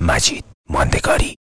مجید ماندگاری.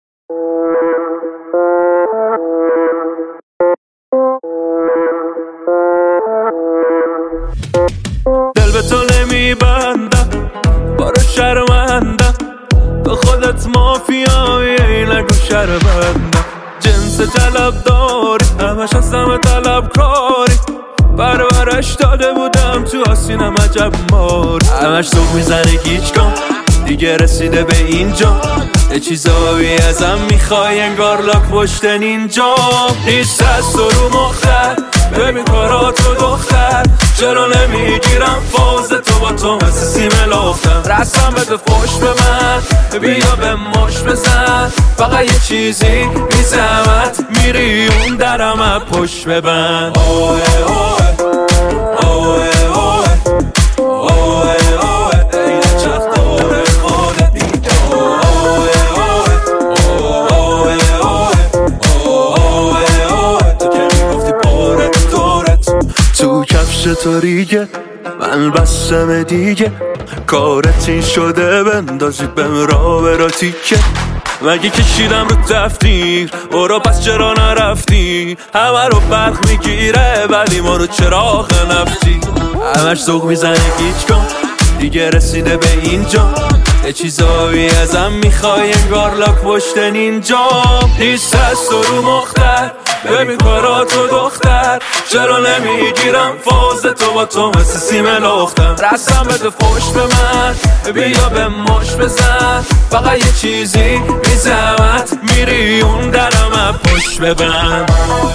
دل به تو نمیبندم، بارو شرمندم، تو خودت مافیایی نگو شرمندم. جنس طلب داری، همش هستم طلب کاری، پرورش داده بودم تو آسینم عجب ماری. همش سوق میزنه گیج کن، دیگه رسیده به اینجا، یه چیزایی ازم میخوای انگار لاک پشتن اینجا. نیست از تو رو مختر، ببین کاراتو دختر، چرا نمیگیرم فاز تو با تو مثل سیم لختم. رسم بده فوش به من، بیا به مش بزن، فقط یه چیزی بی زحمت میری اون درم پشت ببند. اوه اوه اوه اوه اوه اوه این چخ دور خودت دیگه. اوه اوه اوه اوه اوه اوه تو که میگفتی پارت دورت تو کفش تو ریگه، من بستم دیگه، کارت این شده بندازی بهم را تیکه. مگه کشیدم رو تفتیر برو پس چرا نرفتی؟ همه رو برق میگیره ولی ما رو چراغ نفتی. همش ذوق میزنه گیج کن، دیگه رسیده به اینجا، یه چیزایی ازم میخوای انگار لاک پشتن اینجا. نیست از تو رو مختر، ببین کاراتو دختر، چرا نمیگیرم فاز تو با تو مثل سیم لختم. رسم بده فوش به من، بیا به مش بزن، فقط یه چیزی بی زحمت میری اون درم پشت ببند.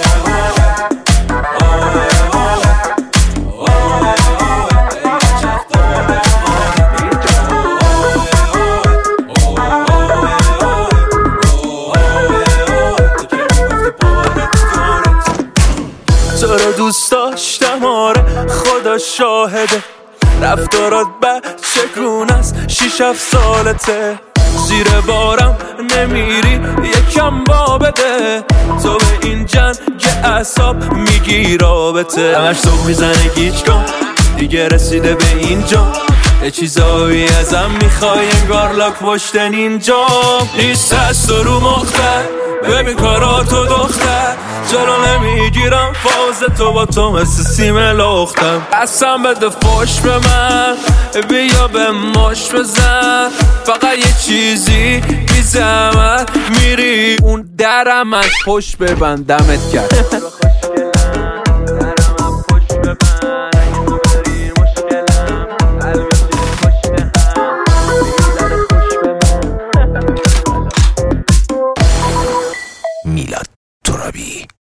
تو رو دوست داشتم آره خدا شاهده، رفتارات بچگونه است 6-7 سالته، زیر بارم نمیری یکم با بده، تو به این جنگ اعصاب میگی رابطه. همش ذوق میزنه گیج کن، دیگه رسیده به اینجا، یه چیزایی ازم میخوای انگار لاک پشتن اینجا. نیست از تو رو مختر، ببین کاراتو دختر، چرا نمیگیرم فاز تو با تو مثل سیم لختم. قسم بده فوش به من، بیا به مش بزن، فقط یه چیزی بی زحمت میری اون درم از پشت ببندمت کرد. میلاد ترابی.